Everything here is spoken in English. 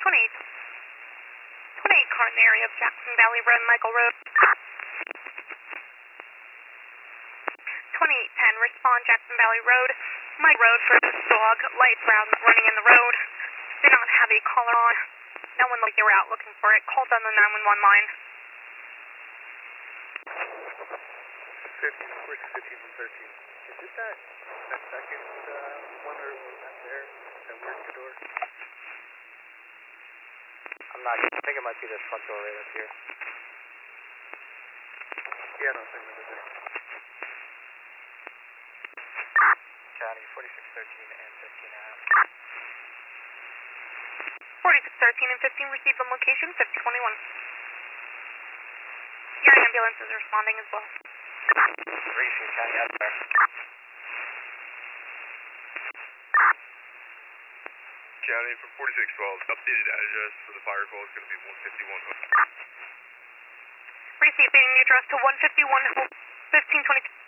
28. 28 car in the area of Jackson Valley Road, Michael Road. 2810, respond Jackson Valley Road, Mike Road for this dog, light brown running in the road. Did not have a caller on. No one like you were out looking for it. Called on the 911 line. 15 and 13. Is it that second one or that there? That weird door? I'm not sure. I think it might be this front door right up here. Yeah, no, I think it is there. County 4613 and 15 4613 and 15 received on location 5021. Your ambulance is responding as well. Racing County up there. County from 4612, updated address for the fire call is going to be 151. Receiving the address to 151 1522.